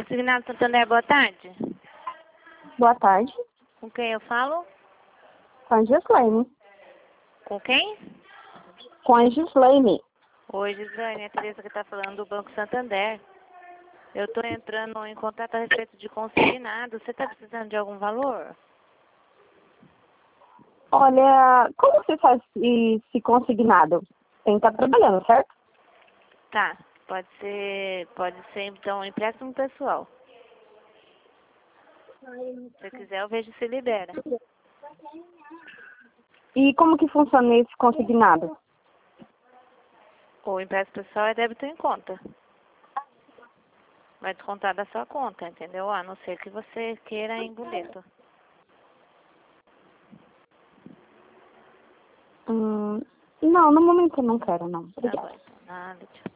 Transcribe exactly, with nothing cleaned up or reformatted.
Consignado Santander, boa tarde. Boa tarde. Com quem eu falo? Com a Gislaine. Com quem? Com a Gislaine. Oi, Gislaine, é a Tereza que está falando do Banco Santander. Eu estou entrando em contato a respeito de consignado. Você está precisando de algum valor? Olha, como você faz esse consignado? Tem que estar trabalhando, certo? Tá, pode ser, pode ser então um empréstimo pessoal. Se você quiser, eu vejo se libera. E como que funciona esse consignado? O empréstimo pessoal é débito em conta. Vai descontar da sua conta, entendeu? A não ser que você queira em boleto. Hum, não, no momento eu não quero, não. Tá bom, Obrigada. então nada, tchau.